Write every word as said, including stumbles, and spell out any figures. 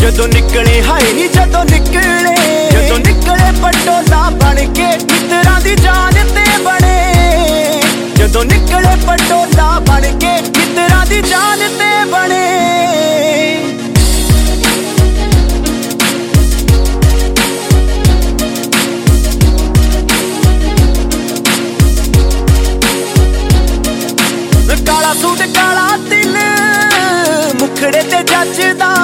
जदों निकले हाय नी जदों निकले जदों निकले पटोला बन के मित्रां दी जान ते बने जदों निकले पटोला बन के मित्रां दी जान ते बने काला सूट काला दिल मुखड़े ते जचदा